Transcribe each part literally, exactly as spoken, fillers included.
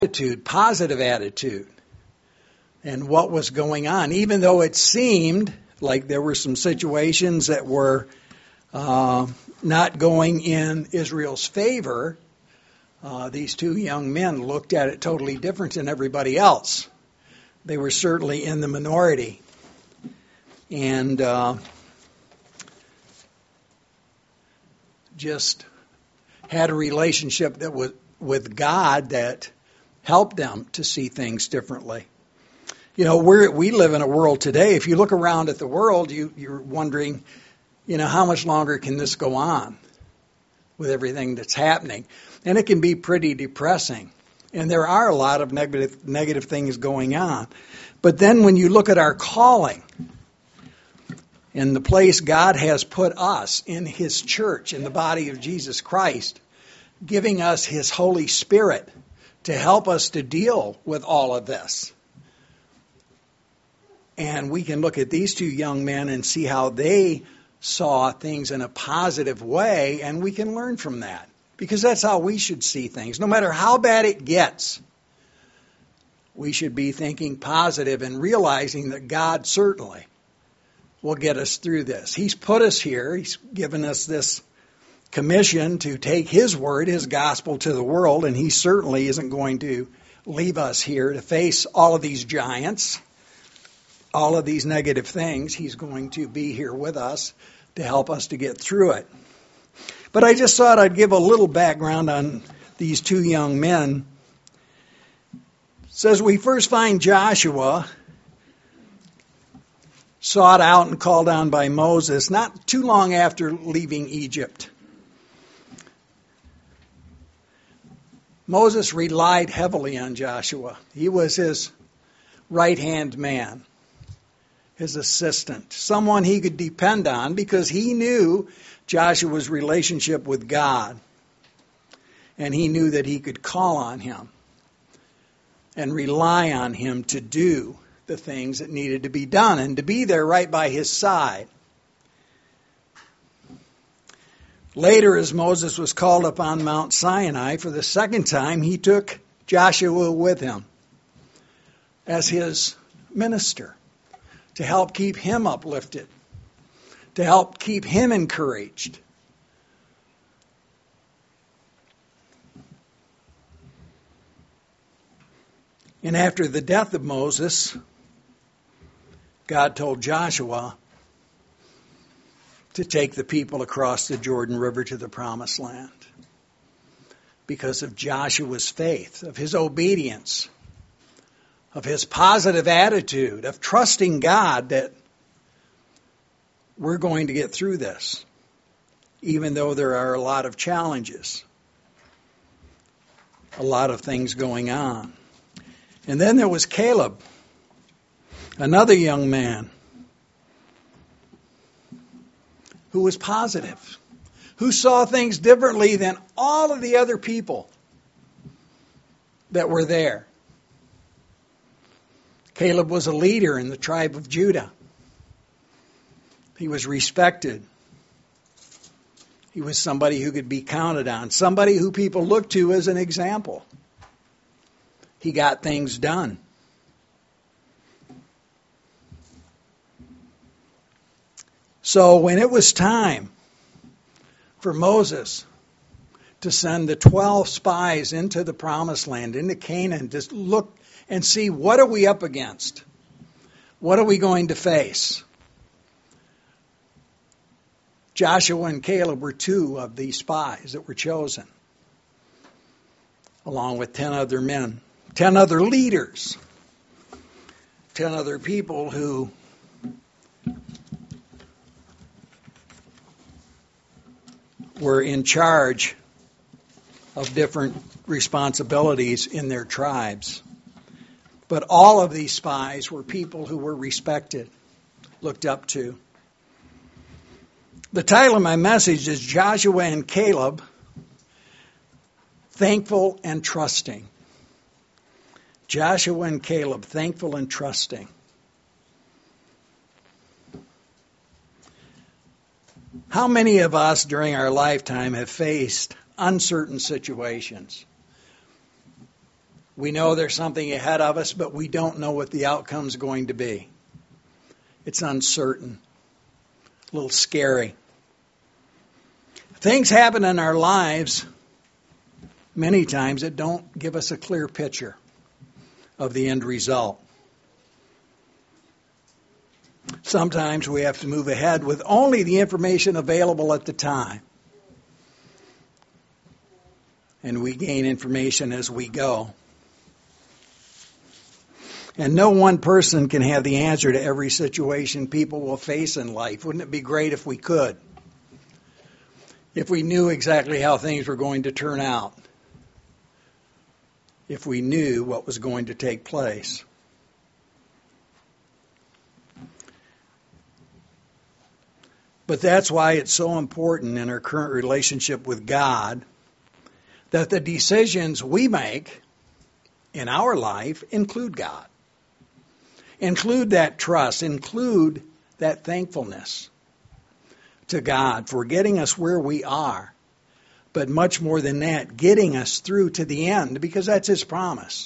attitude, positive attitude, and what was going on. Even though it seemed like there were some situations that were uh, not going in Israel's favor, uh, these two young men looked at it totally different than everybody else. They were certainly in the minority. And uh, just had a relationship that was with God that helped them to see things differently. You know, we we live in a world today. If you look around at the world, you, you're wondering, you know, how much longer can this go on with everything that's happening? And it can be pretty depressing. And there are a lot of negative negative things going on. But then when you look at our calling and the place God has put us in His church, in the body of Jesus Christ, giving us His Holy Spirit to help us to deal with all of this. And we can look at these two young men and see how they saw things in a positive way, and we can learn from that. Because that's how we should see things. No matter how bad it gets, we should be thinking positive and realizing that God certainly will get us through this. He's put us here. He's given us this commission to take His word, His gospel to the world, and He certainly isn't going to leave us here to face all of these giants, all of these negative things. He's going to be here with us to help us to get through it. But I just thought I'd give a little background on these two young men. It says we first find Joshua sought out and called on by Moses not too long after leaving Egypt. Moses relied heavily on Joshua. He was his right-hand man, his assistant, someone he could depend on because he knew Joshua's relationship with God, and he knew that he could call on him and rely on him to do the things that needed to be done and to be there right by his side. Later, as Moses was called up on Mount Sinai for the second time, he took Joshua with him as his minister to help keep him uplifted, to help keep him encouraged. And after the death of Moses, God told Joshua to take the people across the Jordan River to the Promised Land because of Joshua's faith, of his obedience, of his positive attitude, of trusting God that we're going to get through this, even though there are a lot of challenges, a lot of things going on. And then there was Caleb, another young man who was positive, who saw things differently than all of the other people that were there. Caleb was a leader in the tribe of Judah. He was respected. He was somebody who could be counted on, somebody who people looked to as an example. He got things done. So when it was time for Moses to send the twelve spies into the Promised Land, into Canaan, to look and see what are we up against? What are we going to face? Joshua and Caleb were two of these spies that were chosen, along with ten other men, ten other leaders, ten other people who were in charge of different responsibilities in their tribes. But all of these spies were people who were respected, looked up to. The title of my message is Joshua and Caleb, Thankful and Trusting. Joshua and Caleb, Thankful and Trusting. How many of us during our lifetime have faced uncertain situations? We know there's something ahead of us, but we don't know what the outcome's going to be. It's uncertain, a little scary. Things happen in our lives many times that don't give us a clear picture of the end result. Sometimes we have to move ahead with only the information available at the time. And we gain information as we go. And no one person can have the answer to every situation people will face in life. Wouldn't it be great if we could? If we knew exactly how things were going to turn out. If we knew what was going to take place. But that's why it's so important in our current relationship with God that the decisions we make in our life include God. Include that trust. Include that thankfulness to God for getting us where we are. But much more than that, getting us through to the end, because that's His promise.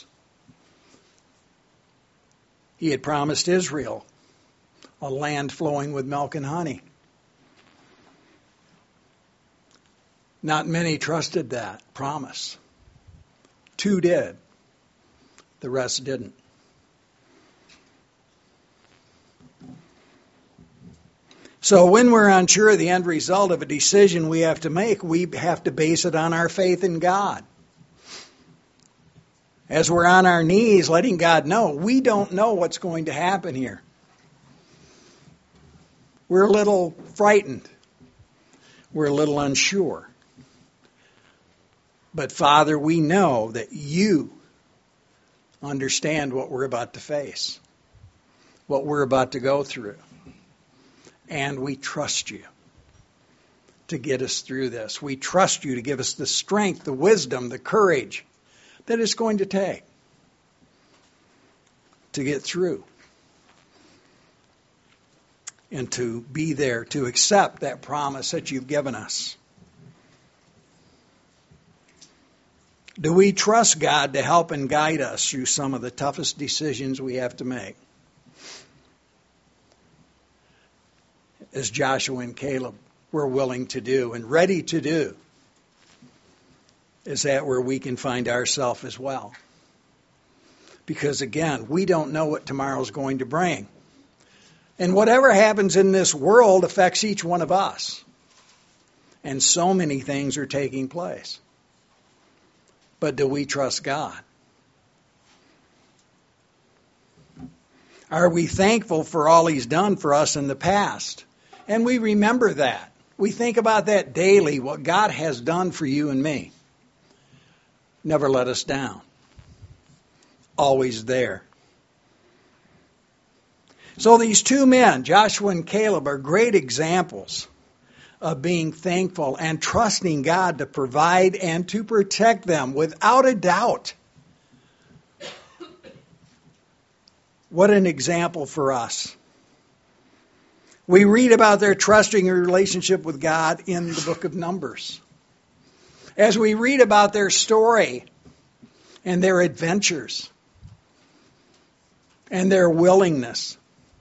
He had promised Israel a land flowing with milk and honey. Not many trusted that promise. Two did. The rest didn't. So when we're unsure of the end result of a decision we have to make, we have to base it on our faith in God. As we're on our knees letting God know, we don't know what's going to happen here. We're a little frightened. We're a little unsure. But Father, we know that You understand what we're about to face, what we're about to go through. And we trust You to get us through this. We trust You to give us the strength, the wisdom, the courage that it's going to take to get through. And to be there, to accept that promise that You've given us. Do we trust God to help and guide us through some of the toughest decisions we have to make? As Joshua and Caleb were willing to do and ready to do. Is that where we can find ourselves as well? Because again, we don't know what tomorrow's going to bring. And whatever happens in this world affects each one of us. And so many things are taking place. But do we trust God? Are we thankful for all He's done for us in the past? And we remember that. We think about that daily, what God has done for you and me. Never let us down. Always there. So these two men, Joshua and Caleb, are great examples of being thankful and trusting God to provide and to protect them without a doubt. What an example for us. We read about their trusting relationship with God in the book of Numbers. As we read about their story and their adventures and their willingness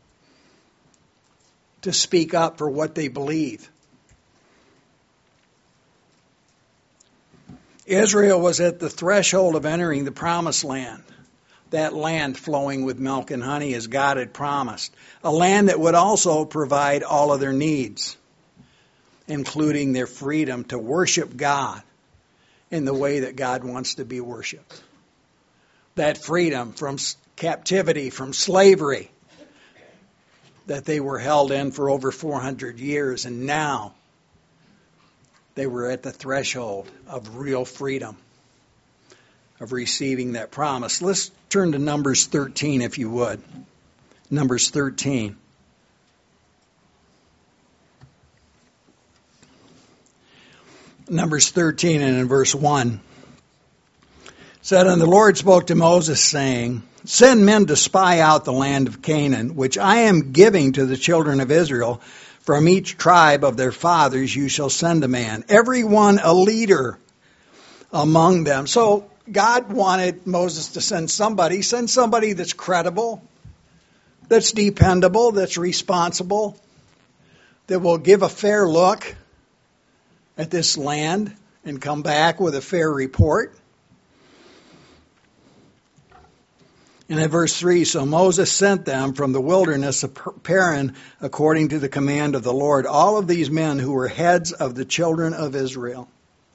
to speak up for what they believe. Israel was at the threshold of entering the promised land. That land flowing with milk and honey as God had promised. A land that would also provide all of their needs, including their freedom to worship God in the way that God wants to be worshiped. That freedom from captivity, from slavery that they were held in for over four hundred years, and now they were at the threshold of real freedom, of receiving that promise. Let's turn to Numbers thirteen, if you would. Numbers thirteen. Numbers thirteen and in verse one. Said, and the Lord spoke to Moses, saying, send men to spy out the land of Canaan, which I am giving to the children of Israel. From each tribe of their fathers you shall send a man, every one a leader among them. So God wanted Moses to send somebody, send somebody that's credible, that's dependable, that's responsible, that will give a fair look at this land and come back with a fair report. And in verse three, so Moses sent them from the wilderness of Paran according to the command of the Lord, all of these men who were heads of the children of Israel.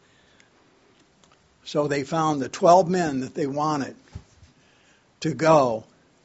So they found the twelve men that they wanted to go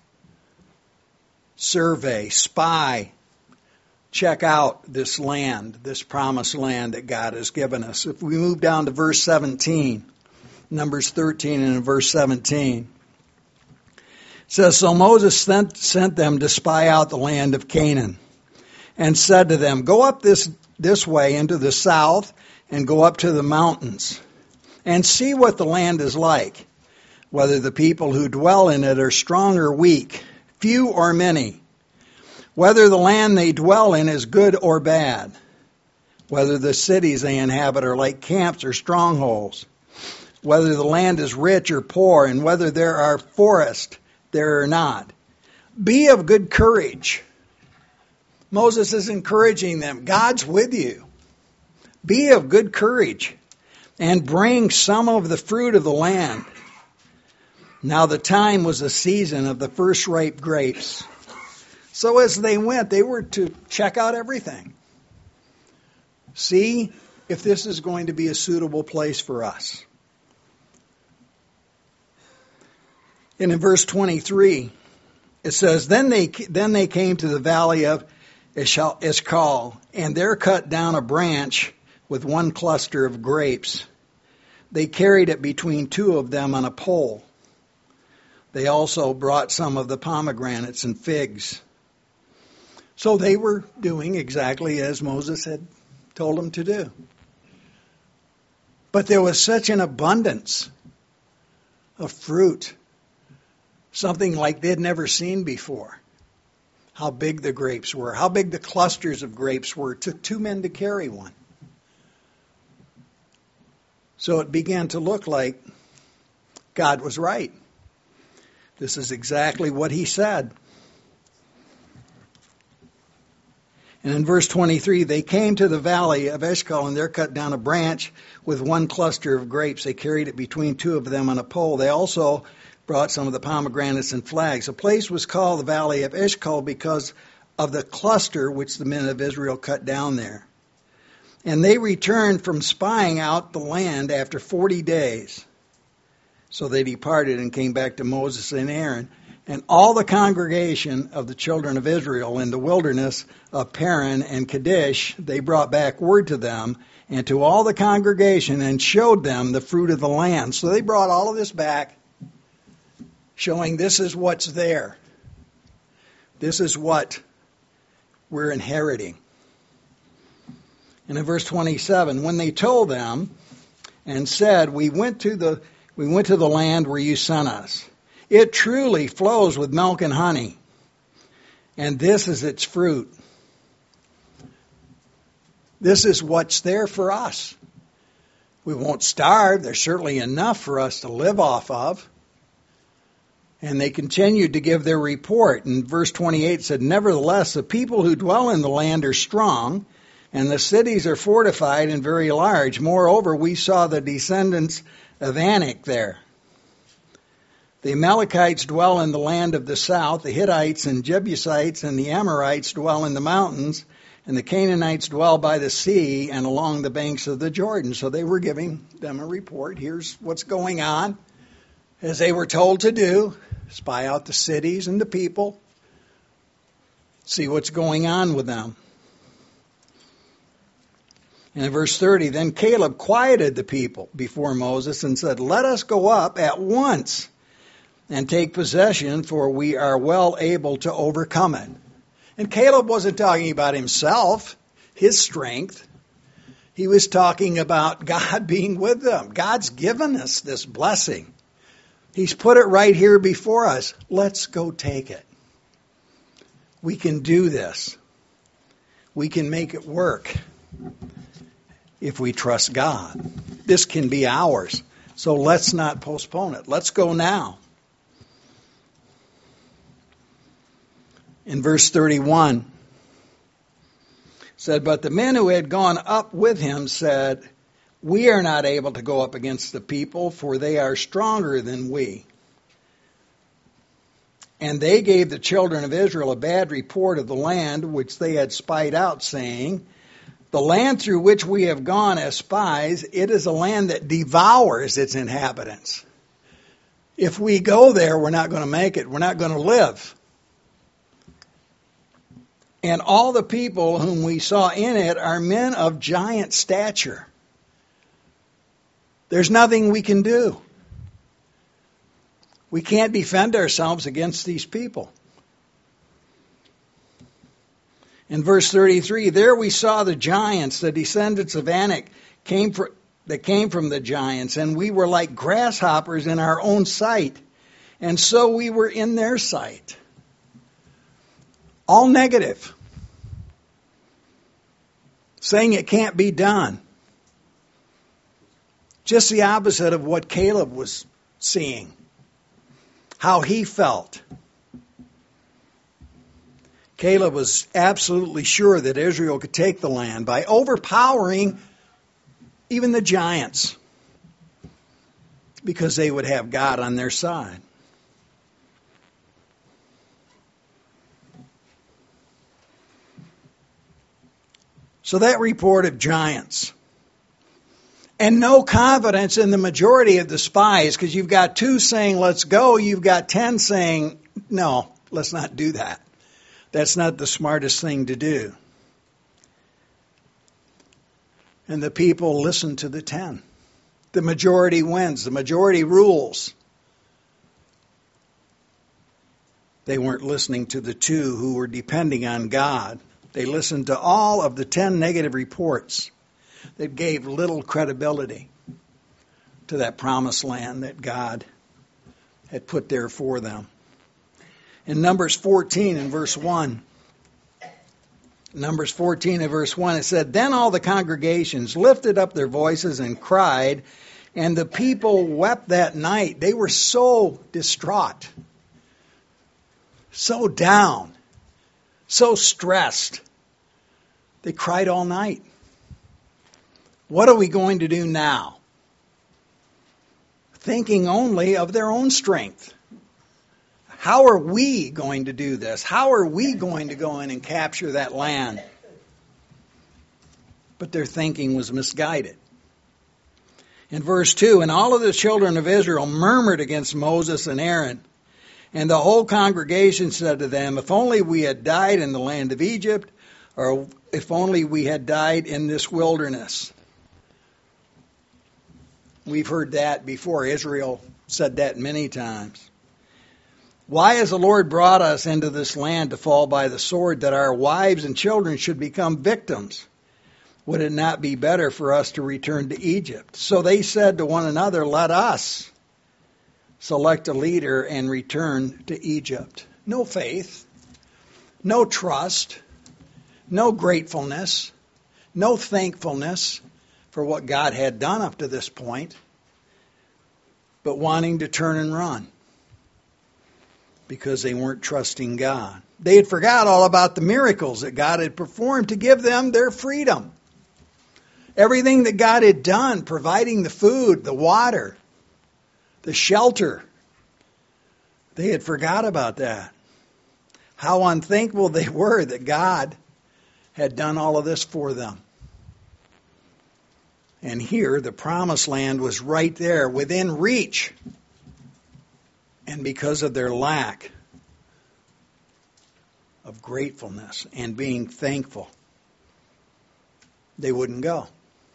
survey, spy, check out this land, this promised land that God has given us. If we move down to verse seventeen, Numbers thirteen and verse seventeen. It says, so Moses sent, sent them to spy out the land of Canaan and said to them, go up this, this way into the south and go up to the mountains and see what the land is like, whether the people who dwell in it are strong or weak, few or many, whether the land they dwell in is good or bad, whether the cities they inhabit are like camps or strongholds, whether the land is rich or poor, and whether there are forests there or not. Be of good courage. Moses is encouraging them. God's with you. Be of good courage and bring some of the fruit of the land. Now the time was the season of the first ripe grapes. So as they went, they were to check out everything. See if this is going to be a suitable place for us. And in verse twenty-three, it says, Then they then they came to the valley of Eshcol, and there cut down a branch with one cluster of grapes. They carried it between two of them on a pole. They also brought some of the pomegranates and figs. So they were doing exactly as Moses had told them to do. But there was such an abundance of fruit, something like they'd never seen before. How big the grapes were, how big the clusters of grapes were. It took two men to carry one. So it began to look like God was right. This is exactly what he said. And in verse twenty-three, they came to the valley of Eshcol, and there cut down a branch with one cluster of grapes. They carried it between two of them on a pole. They also brought some of the pomegranates and flags. The place was called the Valley of Eshcol because of the cluster which the men of Israel cut down there. And they returned from spying out the land after forty days. So they departed and came back to Moses and Aaron and all the congregation of the children of Israel in the wilderness of Paran and Kadesh. They brought back word to them and to all the congregation and showed them the fruit of the land. So they brought all of this back, showing this is what's there. This is what we're inheriting. And in verse twenty-seven, when they told them and said, we went to the we went to the land where you sent us. It truly flows with milk and honey, and this is its fruit. This is what's there for us. We won't starve. There's certainly enough for us to live off of. And they continued to give their report. And verse twenty-eight said, nevertheless, the people who dwell in the land are strong, and the cities are fortified and very large. Moreover, we saw the descendants of Anak there. The Amalekites dwell in the land of the south. The Hittites and Jebusites and the Amorites dwell in the mountains. And the Canaanites dwell by the sea and along the banks of the Jordan. So they were giving them a report. Here's what's going on, as they were told to do. Spy out the cities and the people. See what's going on with them. And in verse thirty, then Caleb quieted the people before Moses and said, let us go up at once and take possession, for we are well able to overcome it. And Caleb wasn't talking about himself, his strength. He was talking about God being with them. God's given us this blessing. He's put it right here before us. Let's go take it. We can do this. We can make it work if we trust God. This can be ours. So let's not postpone it. Let's go now. In verse thirty-one, it said, but the men who had gone up with him said, we are not able to go up against the people, for they are stronger than we. And they gave the children of Israel a bad report of the land which they had spied out, saying, the land through which we have gone as spies, it is a land that devours its inhabitants. If we go there, we're not going to make it. We're not going to live. And all the people whom we saw in it are men of giant stature. There's nothing we can do. We can't defend ourselves against these people. In verse thirty-three, there we saw the giants, the descendants of Anak, came for, that came from the giants, and we were like grasshoppers in our own sight, and so we were in their sight. All negative. Saying it can't be done. Just the opposite of what Caleb was seeing. How he felt. Caleb was absolutely sure that Israel could take the land by overpowering even the giants, because they would have God on their side. So that report of giants, and no confidence in the majority of the spies, because you've got two saying, let's go, you've got ten saying, no, let's not do that. That's not the smartest thing to do. And the people listen to the ten. The majority wins. The majority rules. They weren't listening to the two who were depending on God. They listened to all of the ten negative reports that gave little credibility to that promised land that God had put there for them. In Numbers fourteen and verse one, Numbers fourteen and verse one, it said, then all the congregations lifted up their voices and cried, and the people wept that night. They were so distraught, so down, so stressed. They cried all night. What are we going to do now? Thinking only of their own strength. How are we going to do this? How are we going to go in and capture that land? But their thinking was misguided. In verse two, and all of the children of Israel murmured against Moses and Aaron. And the whole congregation said to them, if only we had died in the land of Egypt, or if only we had died in this wilderness. We've heard that before. Israel said that many times. Why has the Lord brought us into this land to fall by the sword, that our wives and children should become victims? Would it not be better for us to return to Egypt? So they said to one another, let us select a leader and return to Egypt. No faith, no trust, no gratefulness, no thankfulness for what God had done up to this point, but wanting to turn and run because they weren't trusting God. They had forgot all about the miracles that God had performed to give them their freedom. Everything that God had done, providing the food, the water, the shelter. They had forgot about that. How unthankful they were that God had done all of this for them. And here, the promised land was right there, within reach. And because of their lack of gratefulness and being thankful, they wouldn't go.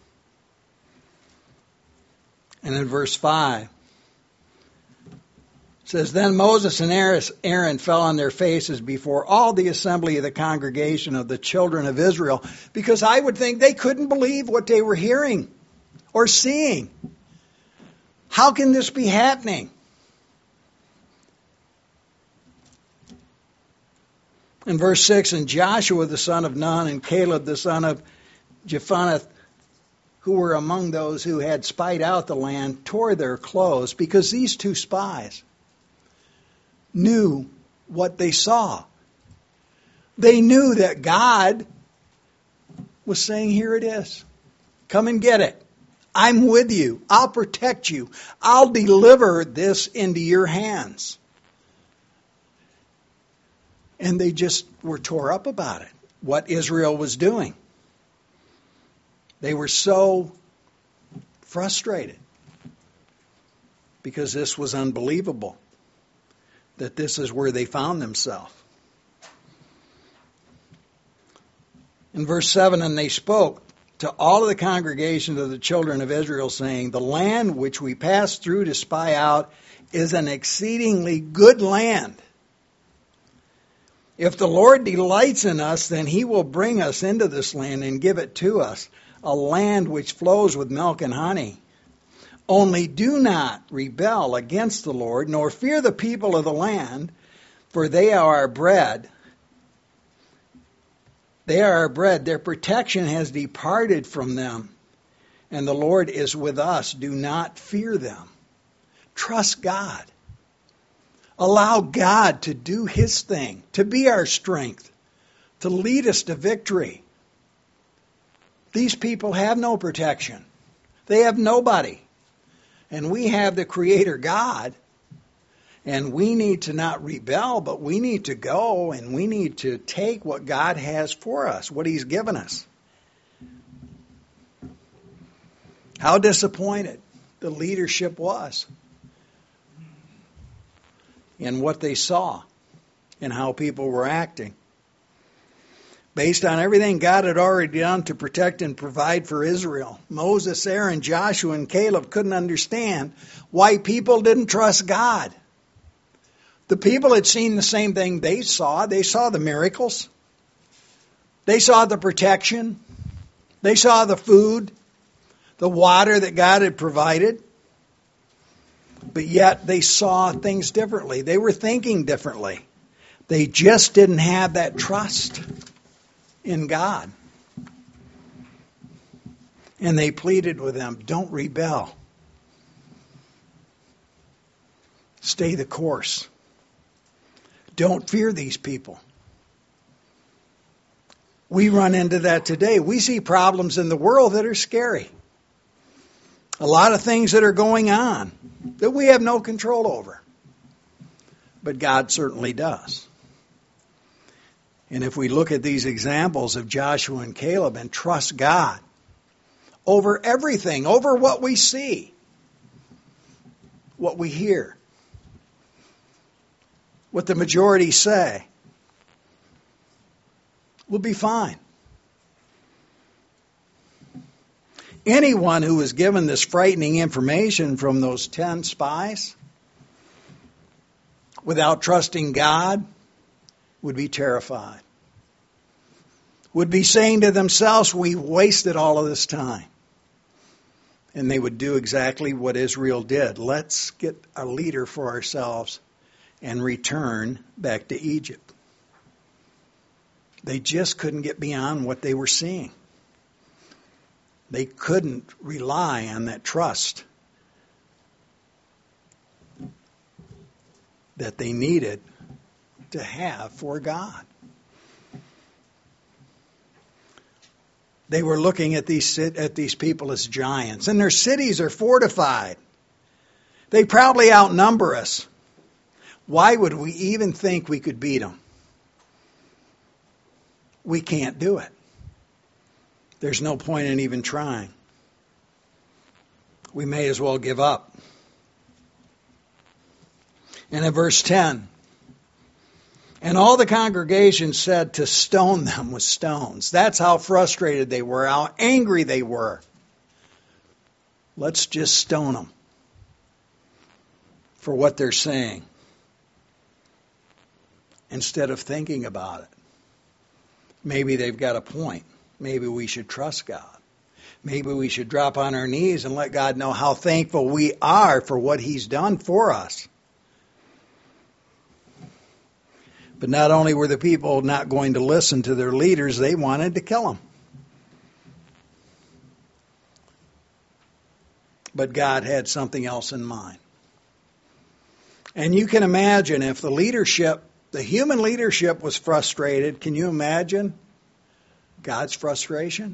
And in verse five, it says, then Moses and Aaron fell on their faces before all the assembly of the congregation of the children of Israel, because I would think they couldn't believe what they were hearing or seeing. How can this be happening? In verse six, and Joshua the son of Nun and Caleb the son of Jephunneh who were among those who had spied out the land tore their clothes, because these two spies knew what they saw. They knew that God was saying, here it is. Come and get it. I'm with you. I'll protect you. I'll deliver this into your hands. And they just were tore up about it, what Israel was doing. They were so frustrated because this was unbelievable, that this is where they found themselves. In verse seven, and they spoke to all of the congregation of the children of Israel, saying, the land which we passed through to spy out is an exceedingly good land. If the Lord delights in us, then he will bring us into this land and give it to us, a land which flows with milk and honey. Only do not rebel against the Lord, nor fear the people of the land, for they are our bread. They are our bread. Their protection has departed from them, and the Lord is with us. Do not fear them. Trust God. Allow God to do his thing, to be our strength, to lead us to victory. These people have no protection. They have nobody. And we have the Creator God. And we need to not rebel, but we need to go and we need to take what God has for us, what he's given us. How disappointed the leadership was in what they saw and how people were acting. Based on everything God had already done to protect and provide for Israel, Moses, Aaron, Joshua, and Caleb couldn't understand why people didn't trust God. The people had seen the same thing they saw. They saw the miracles. They saw the protection. They saw the food, the water that God had provided. But yet they saw things differently. They were thinking differently. They just didn't have that trust in God. And they pleaded with them, don't rebel. Stay the course. Don't fear these people. We run into that today. We see problems in the world that are scary. A lot of things that are going on that we have no control over. But God certainly does. And if we look at these examples of Joshua and Caleb and trust God over everything, over what we see, what we hear, what the majority say, we'll be fine. Anyone who was given this frightening information from those ten spies without trusting God would be terrified. Would be saying to themselves, we wasted all of this time. And they would do exactly what Israel did. Let's get a leader for ourselves and return back to Egypt. They just couldn't get beyond what they were seeing. They couldn't rely on that trust that they needed to have for God. They were looking at these at these people as giants, and their cities are fortified. They probably outnumber us. Why would we even think we could beat them? We can't do it. There's no point in even trying. We may as well give up. And in verse ten, and all the congregation said to stone them with stones. That's how frustrated they were, how angry they were. Let's just stone them for what they're saying, instead of thinking about it. Maybe they've got a point. Maybe we should trust God. Maybe we should drop on our knees and let God know how thankful we are for what He's done for us. But not only were the people not going to listen to their leaders, they wanted to kill them. But God had something else in mind. And you can imagine if the leadership, the human leadership was frustrated, can you imagine God's frustration?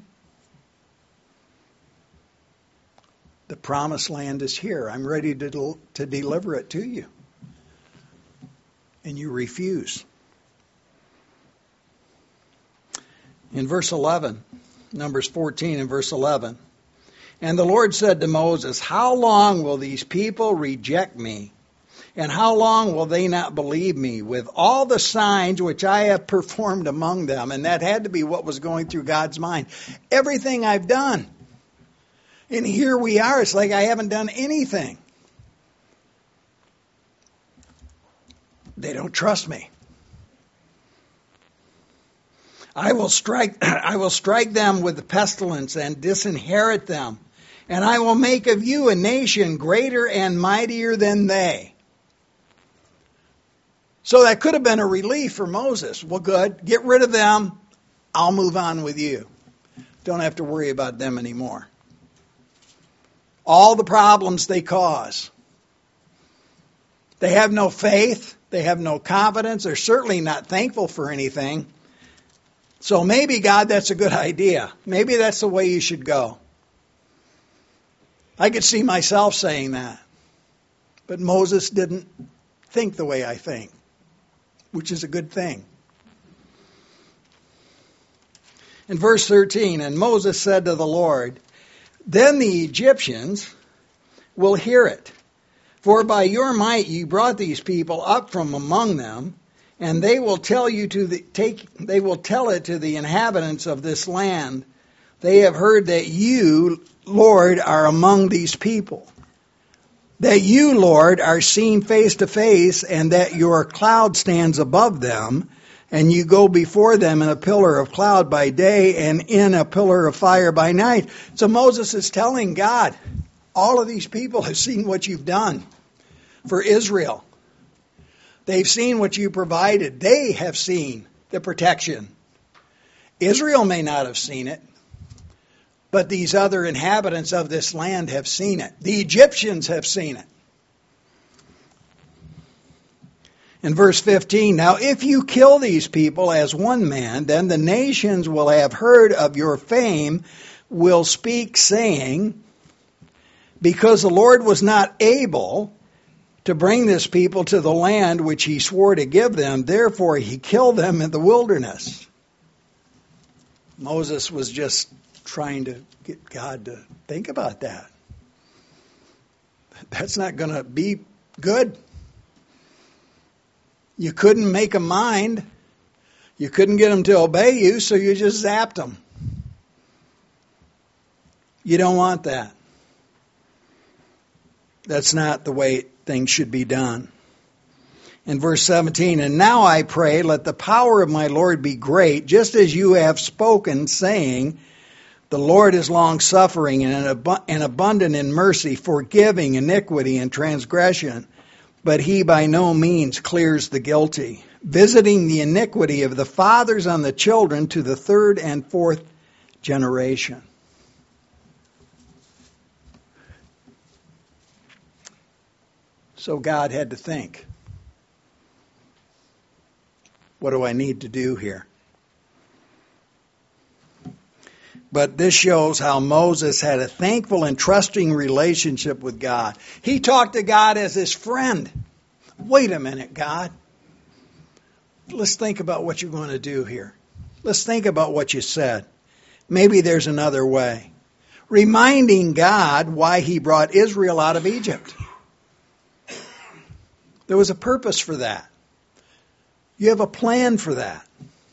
The promised land is here. I'm ready to, to deliver it to you. And you refuse. In verse eleven, Numbers fourteen and verse eleven, and the Lord said to Moses, how long will these people reject me? And how long will they not believe me with all the signs which I have performed among them? And that had to be what was going through God's mind. Everything I've done. And here we are. It's like I haven't done anything. They don't trust me. I will strike, I will strike them with the pestilence and disinherit them. And I will make of you a nation greater and mightier than they. So that could have been a relief for Moses. Well, good. Get rid of them. I'll move on with you. Don't have to worry about them anymore. All the problems they cause. They have no faith. They have no confidence. They're certainly not thankful for anything. So maybe, God, that's a good idea. Maybe that's the way you should go. I could see myself saying that. But Moses didn't think the way I think, which is a good thing. In verse thirteen, and Moses said to the Lord, then the Egyptians will hear it. For by your might you brought these people up from among them, and they will tell you to the, take they will tell it to the inhabitants of this land. They have heard that you, Lord, are among these people. That you, Lord, are seen face to face, and that your cloud stands above them, and you go before them in a pillar of cloud by day and in a pillar of fire by night. So Moses is telling God, all of these people have seen what you've done for Israel. They've seen what you provided. They have seen the protection. Israel may not have seen it, but these other inhabitants of this land have seen it. The Egyptians have seen it. In verse fifteen, now if you kill these people as one man, then the nations will have heard of your fame, will speak, saying, because the Lord was not able to bring this people to the land which he swore to give them, therefore he killed them in the wilderness. Moses was just trying to get God to think about that. That's not going to be good. You couldn't make a mind. You couldn't get them to obey you, so you just zapped them. You don't want that. That's not the way things should be done. In verse seventeen, and now I pray, let the power of my Lord be great, just as you have spoken, saying, the Lord is long-suffering and abundant in mercy, forgiving iniquity and transgression, but he by no means clears the guilty, visiting the iniquity of the fathers on the children to the third and fourth generation. So God had to think, what do I need to do here? But this shows how Moses had a thankful and trusting relationship with God. He talked to God as his friend. Wait a minute, God. Let's think about what you're going to do here. Let's think about what you said. Maybe there's another way. Reminding God why he brought Israel out of Egypt. There was a purpose for that. You have a plan for that.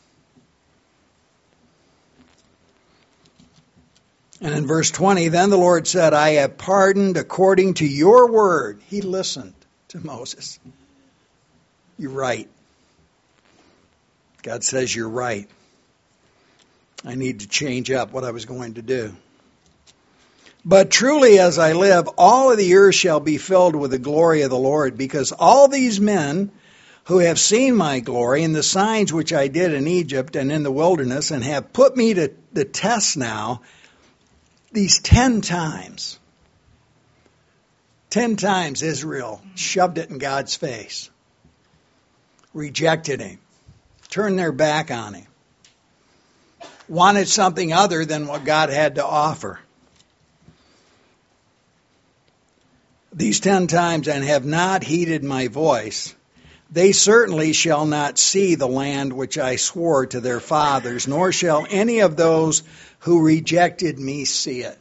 And in verse twenty, then the Lord said, I have pardoned according to your word. He listened to Moses. You're right. God says you're right. I need to change up what I was going to do. But truly as I live, all of the earth shall be filled with the glory of the Lord, because all these men who have seen my glory and the signs which I did in Egypt and in the wilderness, and have put me to the test now, these ten times, Ten times Israel shoved it in God's face, rejected him, turned their back on him, wanted something other than what God had to offer. These ten times, and have not heeded my voice, they certainly shall not see the land which I swore to their fathers, nor shall any of those who rejected me see it.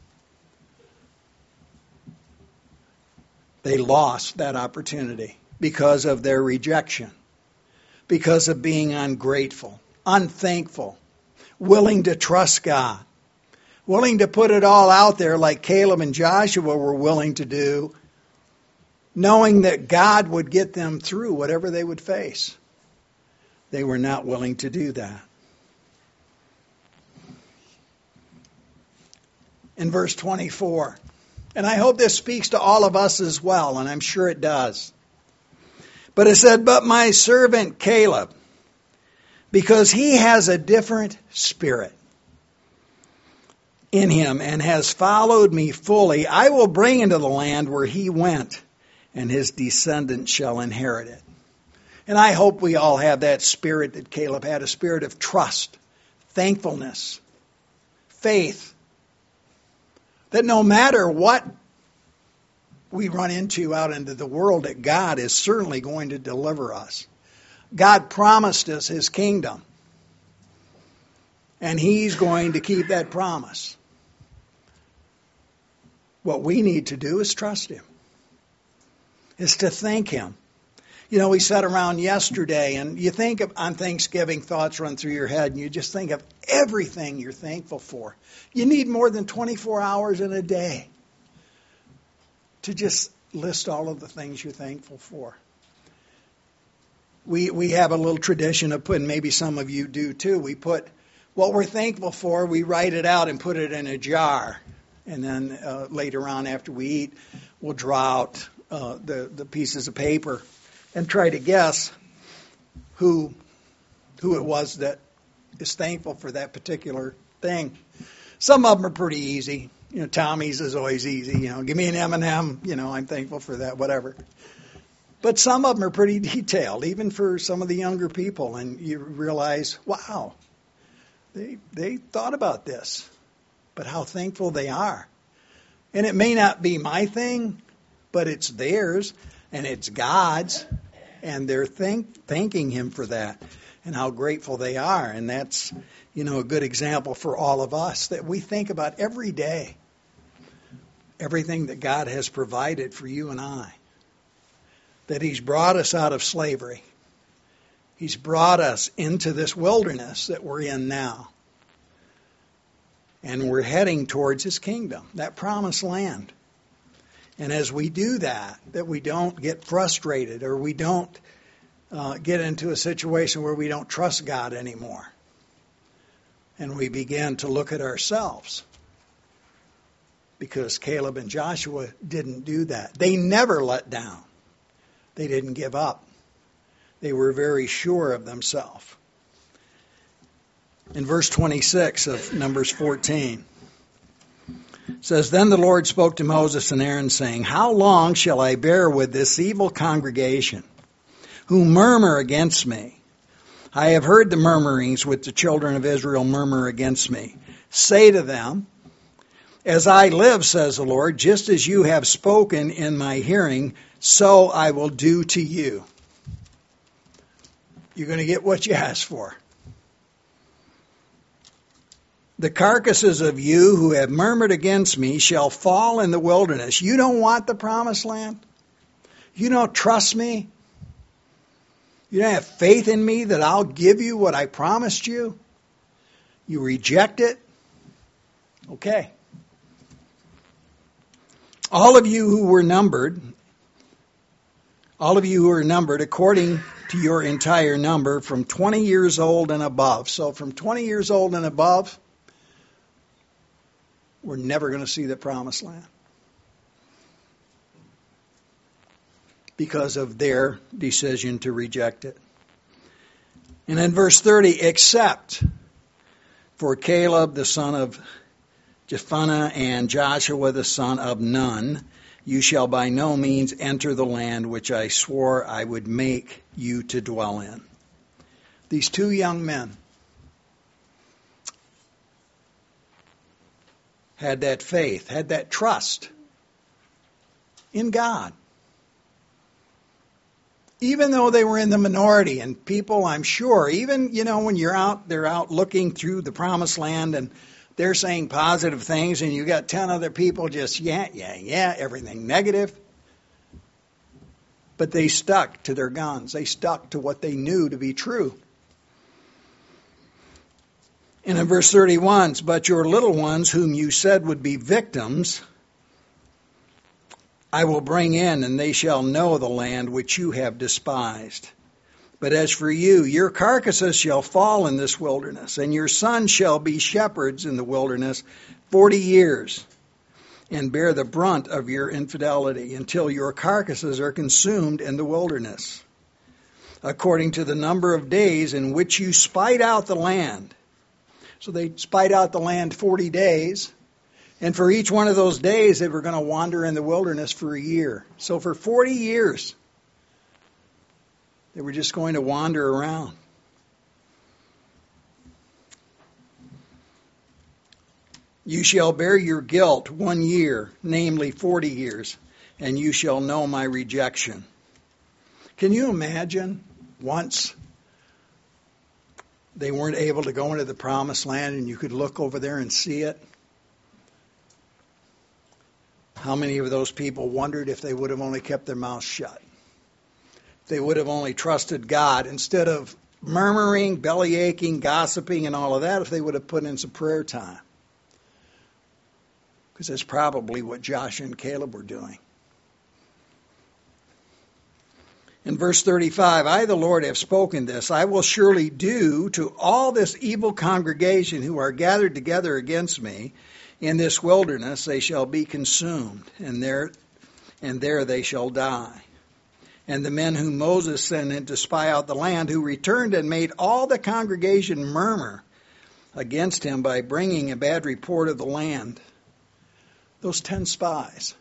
They lost that opportunity because of their rejection, because of being ungrateful, unthankful, willing to trust God, willing to put it all out there like Caleb and Joshua were willing to do, knowing that God would get them through whatever they would face. They were not willing to do that. In verse twenty-four, and I hope this speaks to all of us as well, and I'm sure it does. But it said, but my servant Caleb, because he has a different spirit in him and has followed me fully, I will bring into the land where he went, and his descendants shall inherit it. And I hope we all have that spirit that Caleb had, a spirit of trust, thankfulness, faith, that no matter what we run into out into the world, that God is certainly going to deliver us. God promised us his kingdom, and he's going to keep that promise. What we need to do is trust him, is to thank him. You know, we sat around yesterday, and you think of, on Thanksgiving, thoughts run through your head, and you just think of everything you're thankful for. You need more than twenty-four hours in a day to just list all of the things you're thankful for. We we have a little tradition of putting, maybe some of you do too, we put what we're thankful for, we write it out and put it in a jar. And then uh, later on after we eat, we'll draw out uh, the, the pieces of paper and try to guess who who it was that is thankful for that particular thing. Some of them are pretty easy. You know, Tommy's is always easy. You know, give me an M and M. You know, I'm thankful for that, whatever. But some of them are pretty detailed, even for some of the younger people. And you realize, wow, they they thought about this, but how thankful they are. And it may not be my thing, but it's theirs, and it's God's. And they're thank, thanking him for that and how grateful they are. And that's, you know, a good example for all of us that we think about every day. Everything that God has provided for you and I. That he's brought us out of slavery. He's brought us into this wilderness that we're in now. And we're heading towards his kingdom, that promised land. And as we do that, that we don't get frustrated or we don't uh, get into a situation where we don't trust God anymore. And we begin to look at ourselves. Because Caleb and Joshua didn't do that. They never let down. They didn't give up. They were very sure of themselves. In verse twenty-six of Numbers fourteen, it says, then the Lord spoke to Moses and Aaron, saying, how long shall I bear with this evil congregation, who murmur against me? I have heard the murmurings which the children of Israel murmur against me. Say to them, as I live, says the Lord, just as you have spoken in my hearing, so I will do to you. You're going to get what you asked for. The carcasses of you who have murmured against me shall fall in the wilderness. You don't want the promised land? You don't trust me? You don't have faith in me that I'll give you what I promised you? You reject it? Okay. All of you who were numbered, all of you who are numbered according to your entire number from twenty years old and above. So from twenty years old and above, we're never going to see the promised land. Because of their decision to reject it. And in verse thirty, except for Caleb the son of Jephunneh and Joshua the son of Nun, you shall by no means enter the land which I swore I would make you to dwell in. These two young men had that faith, had that trust in God. Even though they were in the minority, and people, I'm sure, even, you know, when you're out, they're out looking through the promised land and they're saying positive things and you got ten other people just, yeah, yeah, yeah, everything negative. But they stuck to their guns. They stuck to what they knew to be true. And in verse thirty-one, but your little ones whom you said would be victims, I will bring in, and they shall know the land which you have despised. But as for you, your carcasses shall fall in this wilderness, and your sons shall be shepherds in the wilderness forty years, and bear the brunt of your infidelity, until your carcasses are consumed in the wilderness, according to the number of days in which you spied out the land. So they spied out the land forty days. And for each one of those days, they were going to wander in the wilderness for a year. So for forty years, they were just going to wander around. You shall bear your guilt one year, namely forty years, and you shall know my rejection. Can you imagine once they weren't able to go into the promised land and you could look over there and see it? How many of those people wondered if they would have only kept their mouths shut? If they would have only trusted God instead of murmuring, belly aching, gossiping, and all of that, if they would have put in some prayer time. Because that's probably what Joshua and Caleb were doing. In verse thirty-five, I, the Lord, have spoken this. I will surely do to all this evil congregation who are gathered together against me in this wilderness, they shall be consumed, and there, and there they shall die. And the men whom Moses sent in to spy out the land, who returned and made all the congregation murmur against him by bringing a bad report of the land. Those ten spies.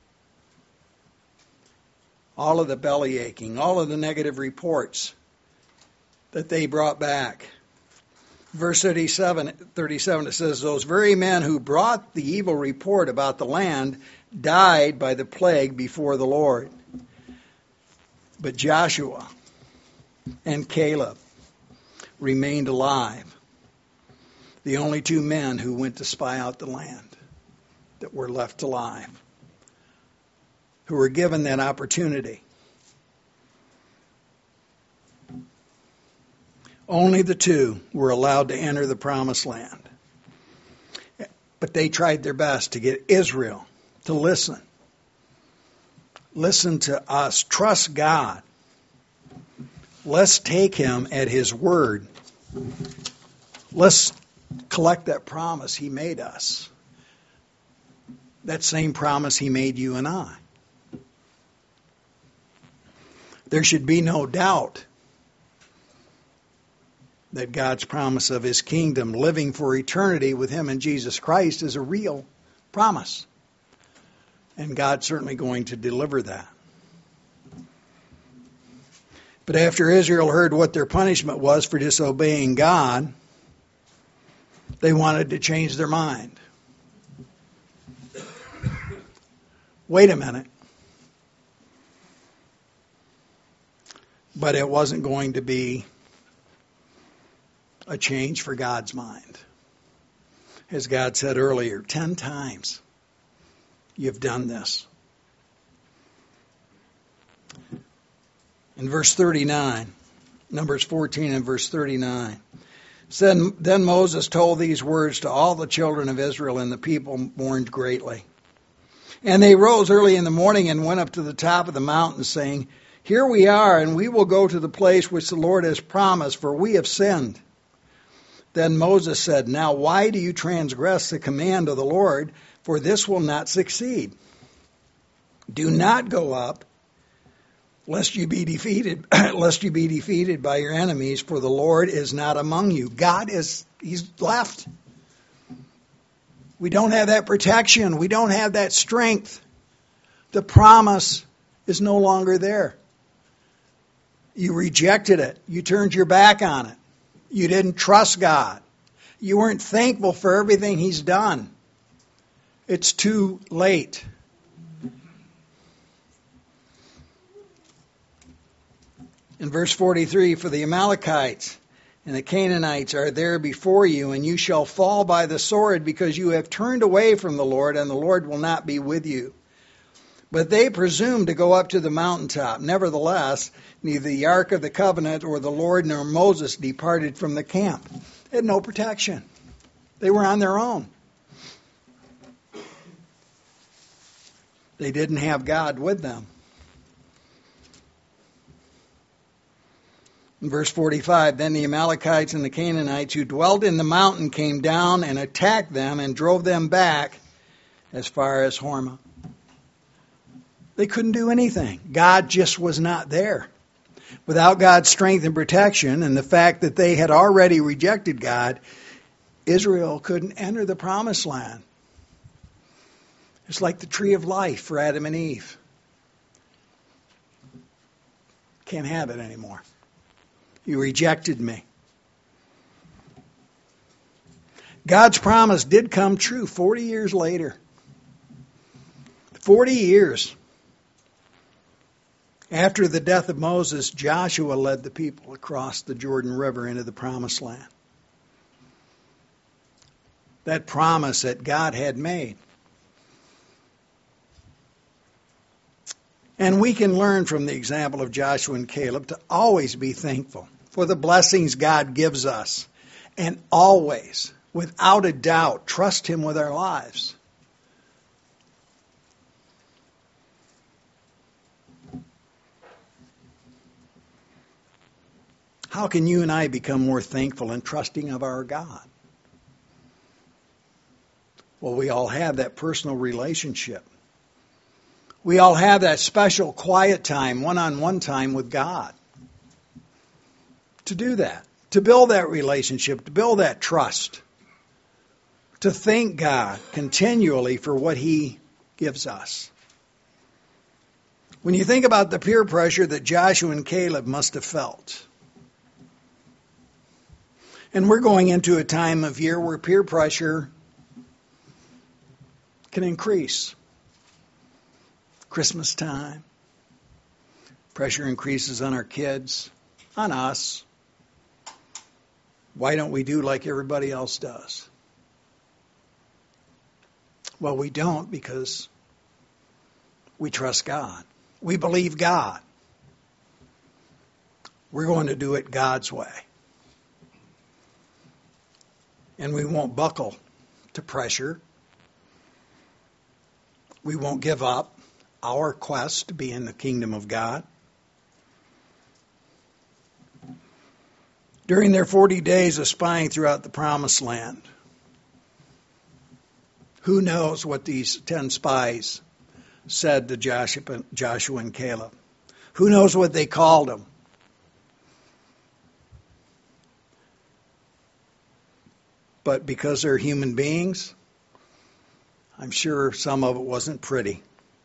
All of the belly aching, all of the negative reports that they brought back. Verse thirty-seven, thirty-seven, it says, those very men who brought the evil report about the land died by the plague before the Lord. But Joshua and Caleb remained alive, the only two men who went to spy out the land that were left alive, who were given that opportunity. Only the two were allowed to enter the promised land. But they tried their best to get Israel to listen. Listen to us. Trust God. Let's take him at his word. Let's collect that promise he made us. That same promise he made you and I. There should be no doubt that God's promise of his kingdom, living for eternity with him in Jesus Christ, is a real promise. And God's certainly going to deliver that. But after Israel heard what their punishment was for disobeying God, they wanted to change their mind. Wait a minute. But it wasn't going to be a change for God's mind. As God said earlier, ten times you've done this. In verse thirty-nine, Numbers fourteen and verse thirty-nine, said, then Moses told these words to all the children of Israel, and the people mourned greatly. And they rose early in the morning and went up to the top of the mountain, saying, here we are, and we will go to the place which the Lord has promised, for we have sinned. Then Moses said, now why do you transgress the command of the Lord? For this will not succeed. Do not go up, lest you be defeated, lest you be defeated by your enemies, for the Lord is not among you. God is, he's left. We don't have that protection. We don't have that strength. The promise is no longer there. You rejected it. You turned your back on it. You didn't trust God. You weren't thankful for everything He's done. It's too late. In verse forty-three, for the Amalekites and the Canaanites are there before you, and you shall fall by the sword, because you have turned away from the Lord, and the Lord will not be with you. But they presumed to go up to the mountaintop. Nevertheless, neither the ark of the covenant or the Lord nor Moses departed from the camp. They had no protection. They were on their own. They didn't have God with them. In verse forty-five, then the Amalekites and the Canaanites who dwelt in the mountain came down and attacked them and drove them back as far as Hormah. They couldn't do anything. God just was not there. Without God's strength and protection and the fact that they had already rejected God, Israel couldn't enter the promised land. It's like the tree of life for Adam and Eve. Can't have it anymore. You rejected me. God's promise did come true forty years later. forty years after the death of Moses, Joshua led the people across the Jordan River into the promised land. That promise that God had made. And we can learn from the example of Joshua and Caleb to always be thankful for the blessings God gives us, and always, without a doubt, trust Him with our lives. How can you and I become more thankful and trusting of our God? Well, we all have that personal relationship. We all have that special quiet time, one-on-one time with God. To do that, to build that relationship, to build that trust, to thank God continually for what He gives us. When you think about the peer pressure that Joshua and Caleb must have felt, and we're going into a time of year where peer pressure can increase. Christmas time. Pressure increases on our kids, on us. Why don't we do like everybody else does? Well, we don't because we trust God. We believe God. We're going to do it God's way. And we won't buckle to pressure. We won't give up our quest to be in the kingdom of God. During their forty days of spying throughout the promised land, who knows what these ten spies said to Joshua, Joshua and Caleb? Who knows what they called them? But because they're human beings, I'm sure some of it wasn't pretty.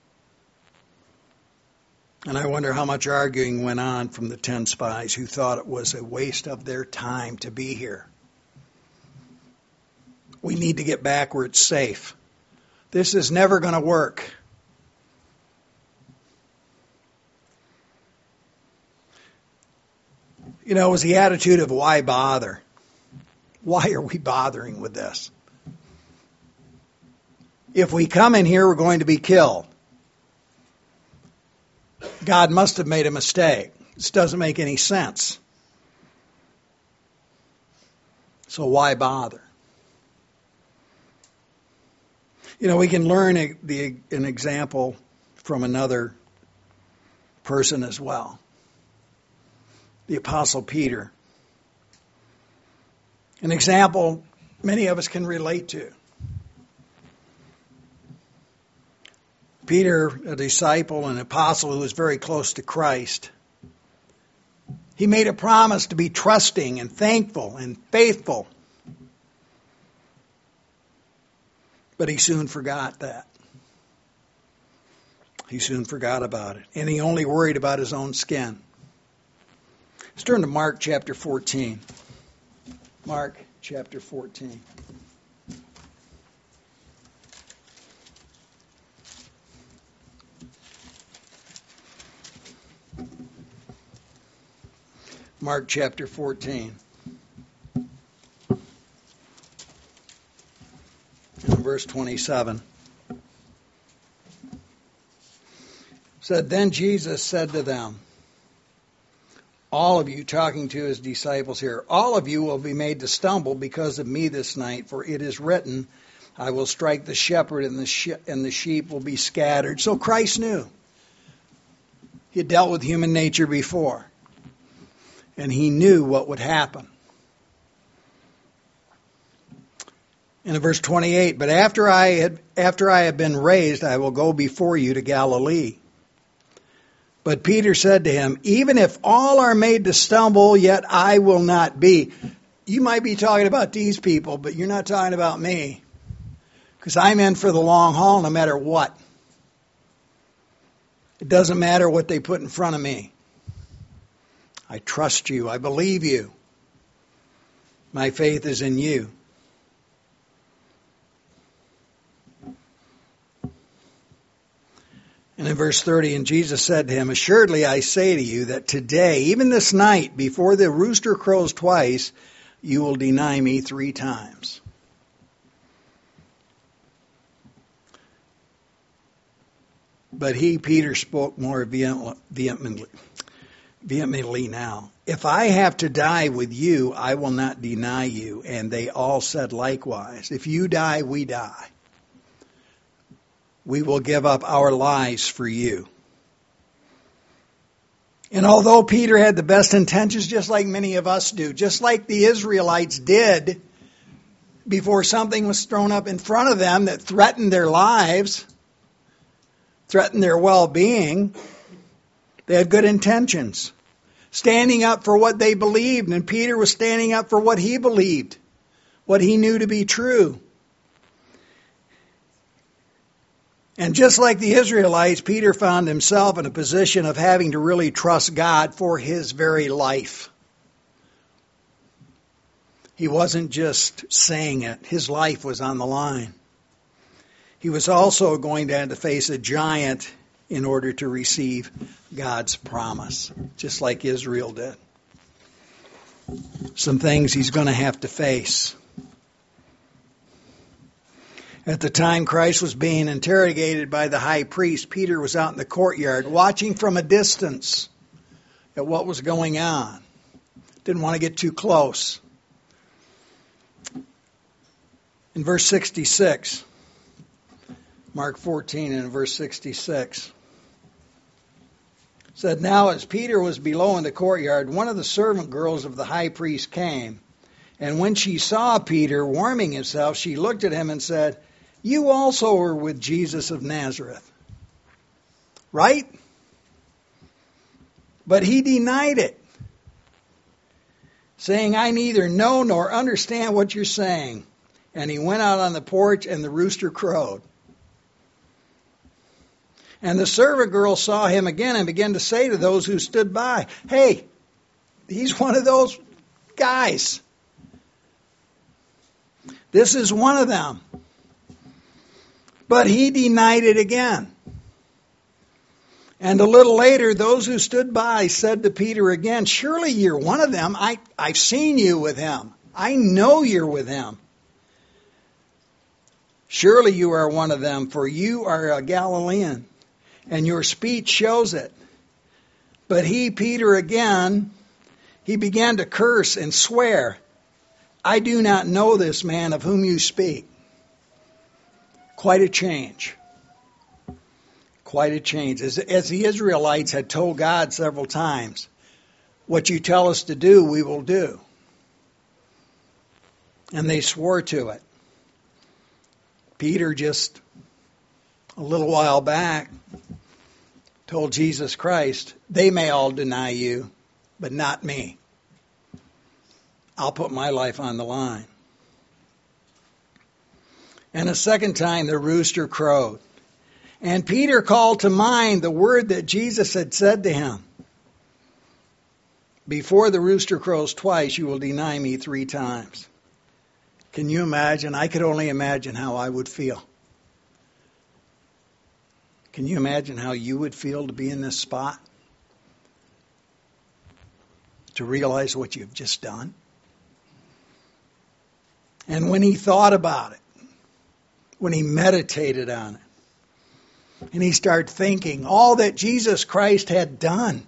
And I wonder how much arguing went on from the ten spies who thought it was a waste of their time to be here. We need to get back where it's safe. This is never going to work. You know, it was the attitude of why bother? Why are we bothering with this? If we come in here, we're going to be killed. God must have made a mistake. This doesn't make any sense. So why bother? You know, we can learn a, the, an example from another person as well. The Apostle Peter. An example many of us can relate to. Peter, a disciple, an apostle who was very close to Christ, he made a promise to be trusting and thankful and faithful. But he soon forgot that. He soon forgot about it, and he only worried about his own skin. Let's turn to Mark chapter fourteen. Mark chapter fourteen. Mark chapter fourteen. And verse twenty-seven. Said, then Jesus said to them, all of you, talking to his disciples here, all of you will be made to stumble because of me this night, for it is written, I will strike the shepherd and the, she- and the sheep will be scattered. So Christ knew. He had dealt with human nature before. And he knew what would happen. And in verse twenty-eight, but after I had after I have been raised, I will go before you to Galilee. But Peter said to him, even if all are made to stumble, yet I will not be. You might be talking about these people, but you're not talking about me. Because I'm in for the long haul no matter what. It doesn't matter what they put in front of me. I trust you. I believe you. My faith is in you. And in verse thirty, and Jesus said to him, assuredly I say to you that today, even this night, before the rooster crows twice, you will deny me three times. But he, Peter, spoke more vehemently, vehemently now. If I have to die with you, I will not deny you. And they all said likewise. If you die, we die. We will give up our lives for you. And although Peter had the best intentions, just like many of us do, just like the Israelites did before something was thrown up in front of them that threatened their lives, threatened their well-being, they had good intentions, standing up for what they believed. And Peter was standing up for what he believed, what he knew to be true. And just like the Israelites, Peter found himself in a position of having to really trust God for his very life. He wasn't just saying it. His life was on the line. He was also going to have to face a giant in order to receive God's promise, just like Israel did. Some things he's going to have to face. At the time Christ was being interrogated by the high priest, Peter was out in the courtyard watching from a distance at what was going on. Didn't want to get too close. In verse sixty-six, Mark fourteen and verse sixty-six, said, now as Peter was below in the courtyard, one of the servant girls of the high priest came. And when she saw Peter warming himself, she looked at him and said, you also were with Jesus of Nazareth, right? But he denied it, saying, I neither know nor understand what you're saying. And he went out on the porch, and the rooster crowed. And the servant girl saw him again and began to say to those who stood by, hey, he's one of those guys. This is one of them. But he denied it again. And a little later, those who stood by said to Peter again, surely you're one of them. I, I've seen you with him. I know you're with him. Surely you are one of them, for you are a Galilean, and your speech shows it. But he, Peter, again, he began to curse and swear, I do not know this man of whom you speak. Quite a change. Quite a change. As, as the Israelites had told God several times, what you tell us to do, we will do. And they swore to it. Peter just a little while back told Jesus Christ, they may all deny you, but not me. I'll put my life on the line. And a second time the rooster crowed. And Peter called to mind the word that Jesus had said to him. Before the rooster crows twice, you will deny me three times. Can you imagine? I could only imagine how I would feel. Can you imagine how you would feel to be in this spot? To realize what you've just done? And when he thought about it, when he meditated on it, and he started thinking all that Jesus Christ had done,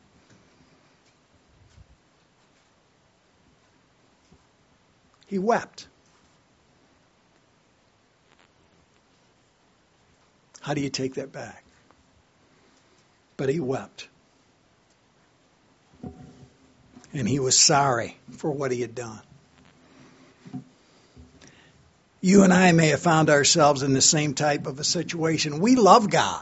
he wept. How do you take that back? But he wept. And he was sorry for what he had done. You and I may have found ourselves in the same type of a situation. We love God.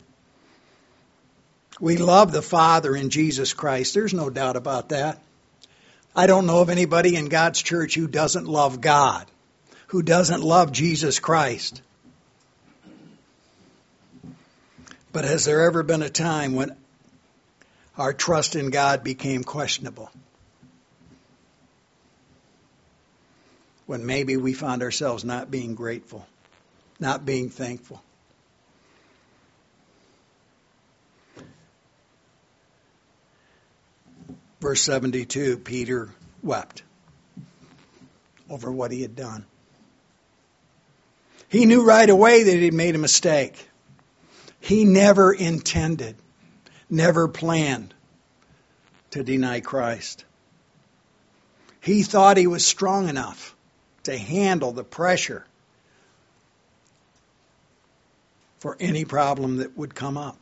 We love the Father in Jesus Christ. There's no doubt about that. I don't know of anybody in God's church who doesn't love God, who doesn't love Jesus Christ. But has there ever been a time when our trust in God became questionable? When maybe we found ourselves not being grateful, not being thankful. Verse seventy-two, Peter wept over what he had done. He knew right away that he'd made a mistake. He never intended, never planned to deny Christ. He thought he was strong enough to handle the pressure for any problem that would come up.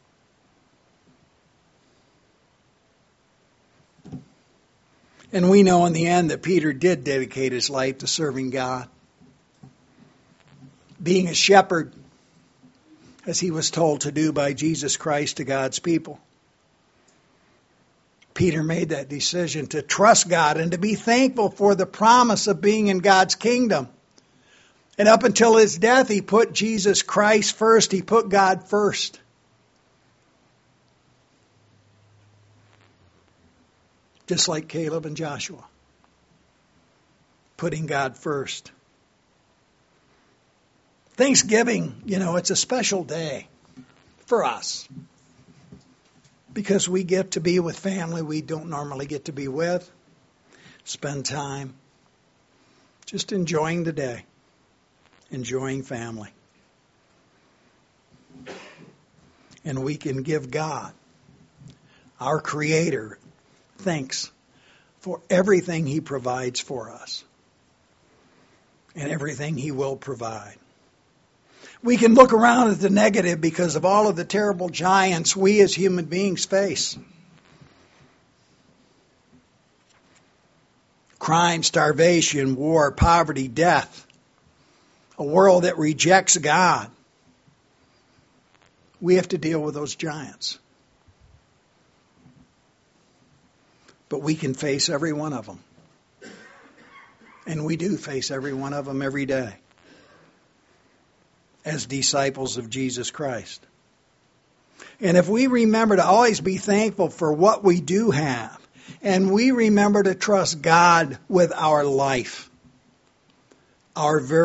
And we know in the end that Peter did dedicate his life to serving God, being a shepherd, as he was told to do by Jesus Christ to God's people. Peter made that decision to trust God and to be thankful for the promise of being in God's kingdom. And up until his death, he put Jesus Christ first. He put God first. Just like Caleb and Joshua, putting God first. Thanksgiving, you know, it's a special day for us because we get to be with family we don't normally get to be with, spend time just enjoying the day, enjoying family. And we can give God, our Creator, thanks for everything He provides for us and everything He will provide. We can look around at the negative because of all of the terrible giants we as human beings face. Crime, starvation, war, poverty, death. A world that rejects God. We have to deal with those giants. But we can face every one of them. And we do face every one of them every day as disciples of Jesus Christ. And if we remember to always be thankful for what we do have, and we remember to trust God with our life, our very